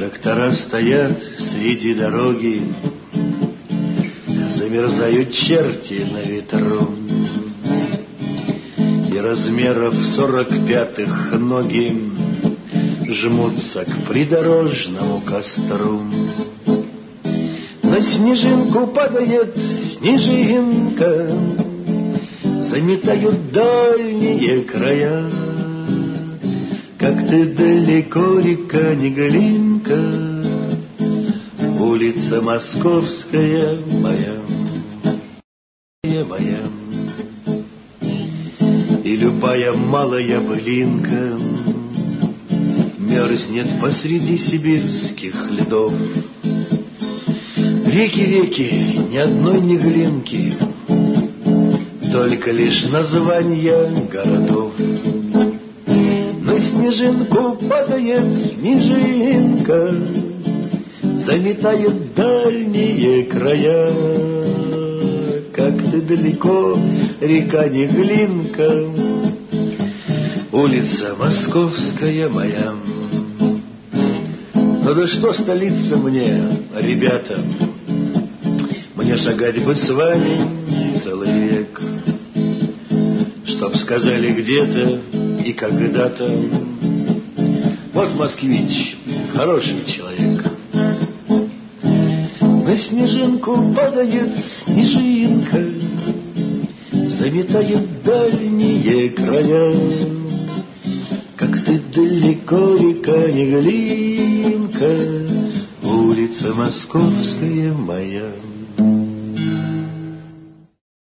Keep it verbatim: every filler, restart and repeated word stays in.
Трактора стоят среди дороги, замерзают черти на ветру, и размеров сорок пятых ноги жмутся к придорожному костру. На снежинку падает снежинка, заметают дальние края. Как ты далеко, река Неглинка, улица Московская моя, моя. И любая малая былинка мерзнет посреди сибирских льдов. Реки, реки, ни одной Неглинки, только лишь названия городов. На снежинку падает снежинка, заметает дальние края. Как ты далеко, река Неглинка, улица Московская моя. Ну да что столица мне, ребята, мне шагать бы с вами целый век, чтоб сказали где-то и когда-то: вот москвич, хороший человек. На снежинку падает снежинка, заметает дальние края. Как ты далеко, река Неглинка, улица Московская моя.